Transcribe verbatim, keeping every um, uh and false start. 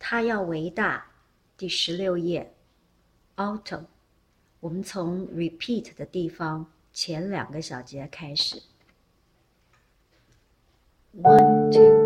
他要伟大，第十六页 Autumn。我们从 repeat 的地方前两个小节开始。One, two.